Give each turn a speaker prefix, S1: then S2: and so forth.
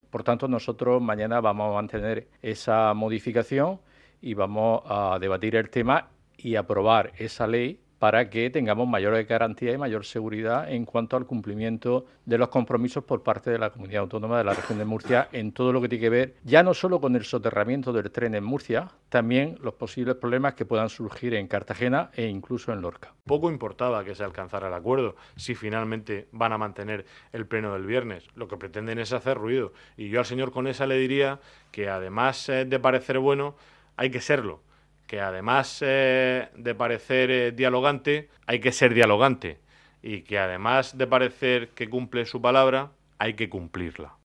S1: Por tanto, nosotros mañana vamos a mantener esa modificación y vamos a debatir el tema y aprobar esa ley para que tengamos mayores garantías y mayor seguridad en cuanto al cumplimiento de los compromisos por parte de la Comunidad Autónoma de la Región de Murcia en todo lo que tiene que ver ya no solo con el soterramiento del tren en Murcia, también los posibles problemas que puedan surgir en Cartagena e incluso en Lorca.
S2: Poco importaba que se alcanzara el acuerdo si finalmente van a mantener el pleno del viernes. Lo que pretenden es hacer ruido. Y yo al señor Conesa le diría que además de parecer bueno, hay que serlo. Que además de parecer dialogante, hay que ser dialogante. Y que además de parecer que cumple su palabra, hay que cumplirla.